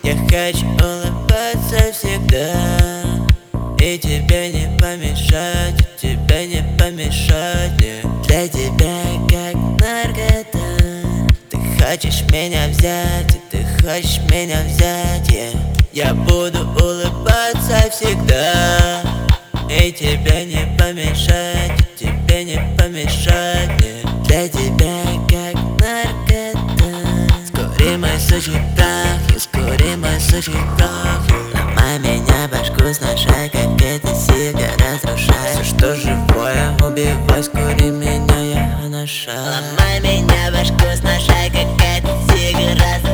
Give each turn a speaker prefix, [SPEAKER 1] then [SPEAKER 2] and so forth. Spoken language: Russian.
[SPEAKER 1] Я хочу улыбаться всегда, и тебе не помешать, и тебе не помешать мне. Для тебя как наркота. Ты хочешь меня взять, и ты хочешь меня взять, Я буду улыбаться всегда, и тебе не помешать, и тебе не помешать мне. Для тебя как наркота. Скори мой сучий прах, скори мой сучий прах. Ломай меня башку, сношай, как эта сигара разрушай. Все, что живое, убивай, скори меня, я ноша.
[SPEAKER 2] Ломай меня башку, сношай, как эта сигара разрушай.